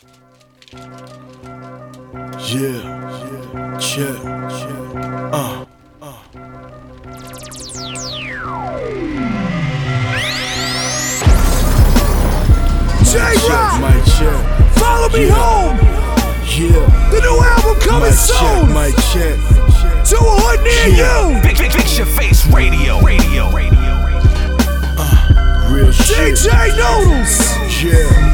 Yeah, check. J-Rock, Mic check. follow me home. Yeah, The new album coming mic soon check, mic check. to a hood near you. Fix your face radio. Real shit. DJ Noodles, Yeah,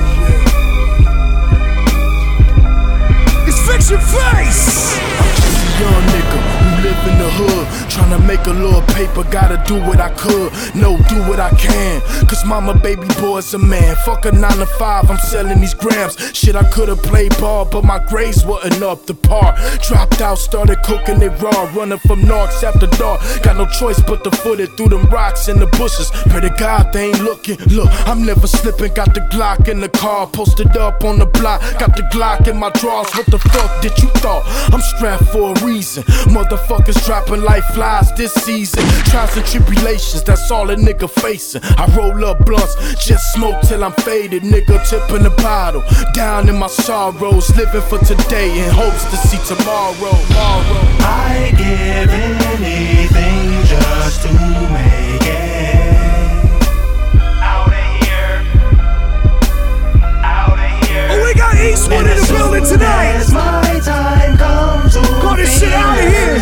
it's Fix Your Face. young nigga who live in the hood, tryna make a little paper, gotta do what I could, no, do what I can, cause mama baby boy's a man, fuck a 9 to 5, I'm selling these grams, shit I could've played ball, but my grades wasn't up to par, dropped out, started cooking it raw, running from narcs after dark, got no choice but to foot it through them rocks in the bushes, pray to God they ain't looking, look, I'm never slipping, got the Glock in the car, posted up on the block, got the Glock in my drawers, what the fuck did you thought, I'm strapped for a reason, motherfuckers dropping like flies this season, trials and tribulations, that's all a nigga facing, I roll up blunts, just smoke till I'm faded, nigga tipping the bottle, down in my sorrows, living for today in hopes to see tomorrow. I give anything just to make it out of here. Oh, we got Eastwood in the building tonight. As my time comes to Got this shit out of here.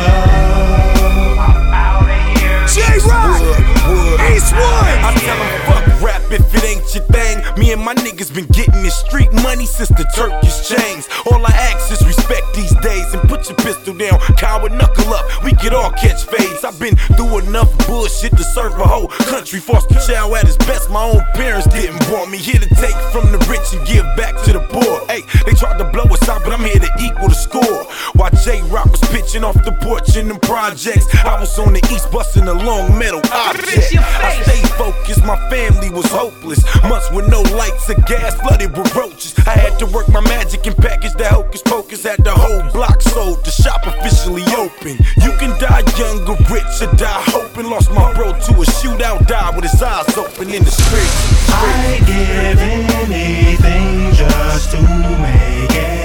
J-Rock, Eastwood. I tell 'em fuck rap if it ain't your thing. Me and my niggas been getting this street money since the Turkish chains. All I ask is respect these days and put your pistol down, coward, knuckle up. We could all catch fades. I've been through enough bullshit to serve a whole country. Foster child at his best, my own parents didn't want me. Here to take from the rich and give back to the poor. Hey, they tried to blow us out, but I'm here to equal the score. While J-Rock was pitching off the porch in them projects, I was on the east busting a long metal object. I stayed focused, my family was hopeless. Months with no lights or gas, flooded with roaches. I had to work my magic and package the hocus pocus. Had the whole block sold, the shop officially open. You can die young or rich or die hoping. Lost my bro to a shootout, died with his eyes open in the streets. I give anything just to make it